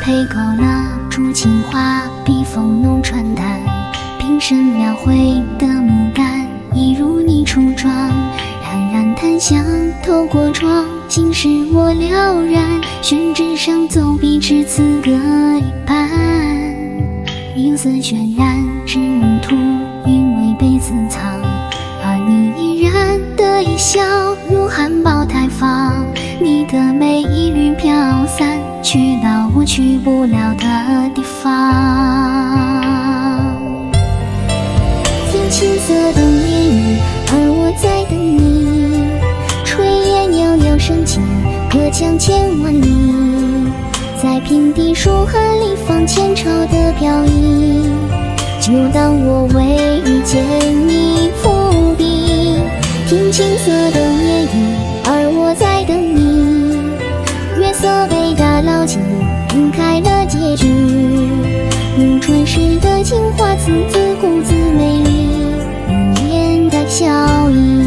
配勾勒出情话，笔锋浓传淡，平生描绘的敏感，一如你初妆，冉冉檀香透过窗，心事我了然，宣纸上走笔至此各一半，釉色渲染至泥土，韵味被私藏，而你依然的一笑如含苞待放，你的美一缕飘散，去到我去不了的地方。听青色等烟雨，而我在等你，炊烟袅袅升起，隔江千万里，在平地书痕里放前朝的飘逸，就当我为遇见你伏笔。听青色等烟雨，而我在等你，月色被打捞起，晕开了结局，如传世的情话，字字故字美丽，语言带笑意。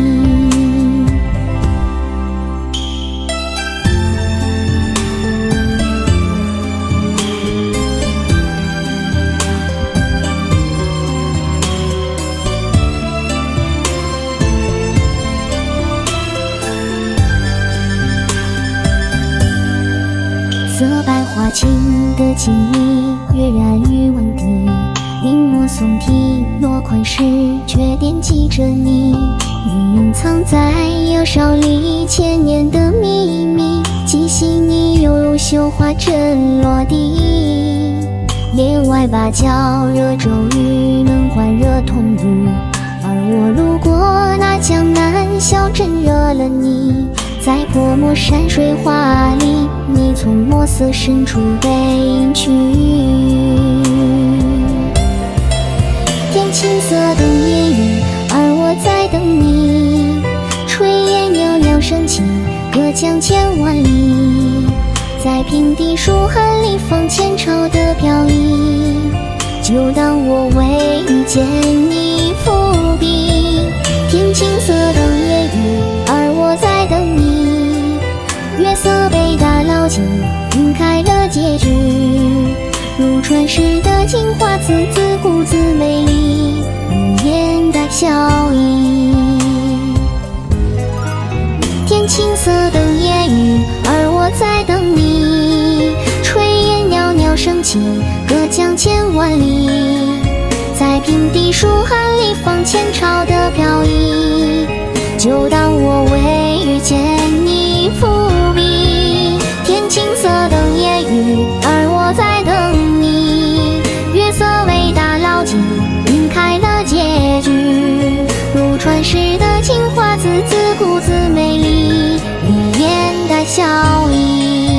色白花青的情意，跃然于文底，临摹宋体落款时，却惦记着你，隐藏在窑烧里千年的秘密，既细腻犹如绣花针落地，帘外芭蕉惹骤雨，门环惹痛雨，而我路过那江南小镇惹了你，在泼墨山水画里，你从墨色深处被隐去。天青色等烟雨，而我在等你，炊烟袅袅升起，隔江千万里，在平地书痕里放前朝的飘逸，就当我为遇见你伏笔。天青色等烟雨，而我在等你，月色被打捞起，晕开了结局，如传世的情话，字字故字美丽，语言带笑意。天青色等烟雨，而我在等你，炊烟袅袅升起，隔江千万里，在平地书痕里放前朝的飘逸，就当我为遇见你伏笔。天青色等烟雨，而我在等你，月色为打捞起，晕开了结局，如传世的情话，字字故字美丽，语言带笑意。